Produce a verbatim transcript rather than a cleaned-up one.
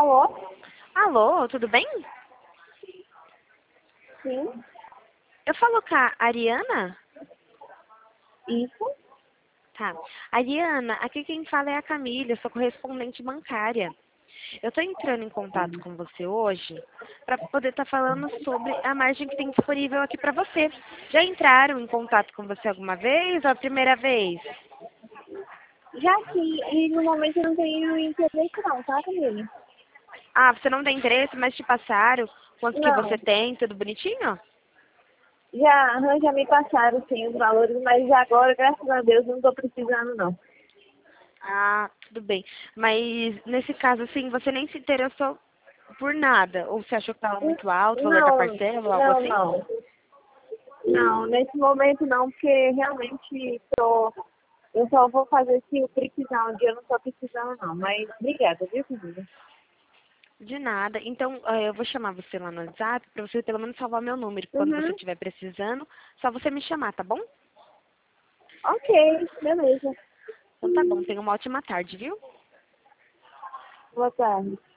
Alô? Alô, tudo bem? Sim, Eu falo com a Ariana? isso. Tá. Ariana, aqui quem fala é a Camila, eu sou correspondente bancária. Eu estou entrando em contato com você hoje para poder estar falando sobre a margem que tem disponível aqui para você. Já entraram em contato com você alguma vez ou a primeira vez? Já sim, e no momento eu não tenho interesse não, tá, Camille? Ah, você não tem interesse, mas te passaram quanto que você Não. tem, tudo bonitinho? Já, aham, já me passaram sim os valores, mas agora, graças a Deus, não estou precisando não. Ah, tudo bem. Mas nesse caso, assim, você nem se interessou por nada? Ou você achou que estava muito alto o valor da Não, parcela ou algo não, assim? não. Não, nesse momento não, porque realmente tô, eu só vou fazer se eu precisar um dia, eu não estou precisando não. Mas obrigada, viu, Camille? De nada. Então, eh, eu vou chamar você lá no WhatsApp para você pelo menos salvar meu número. Quando você Uhum. estiver precisando, só você me chamar, tá bom? Ok, beleza. Então tá bom. Tenha uma ótima tarde, viu? Boa tarde.